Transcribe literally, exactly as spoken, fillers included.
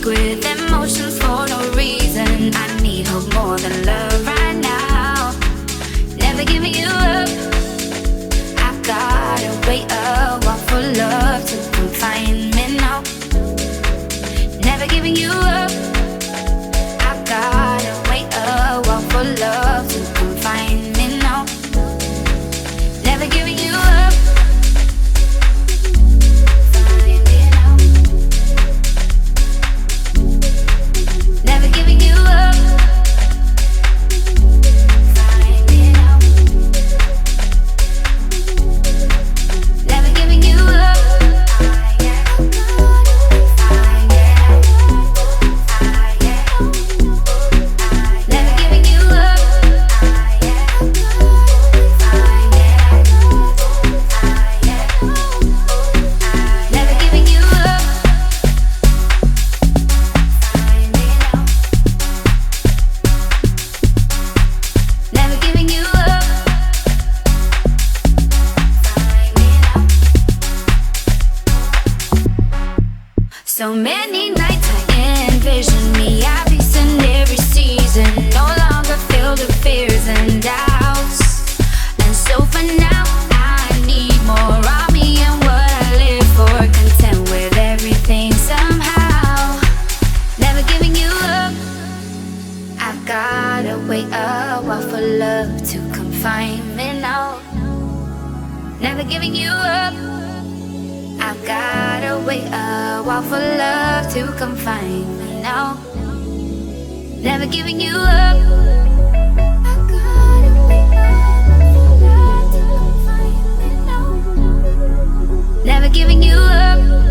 with emotions for no reason. I need hope more than love right now. Never giving you up. I gotta wait a while for love to confine me now. Never giving you up. I gotta wait a while for love to confine me now. Never giving you up. Find it out. Never giving you up. Find it out. Never giving you up. I am find it out. I am never giving you up. I am find it out. I am never giving you up. Find it out. Never giving you up. Find it out. So many nights I envision me at peace in every season. No longer filled with fears and doubts. And so for now, I need more of me and what I live for. Content with everything somehow. Never giving you up. I've gotta wait a while for love to confine me now. Never giving you up. I've gotta wait a while for love to confine me now. Never giving you up. I gotta wait a while for love to confine me now. Never giving you up.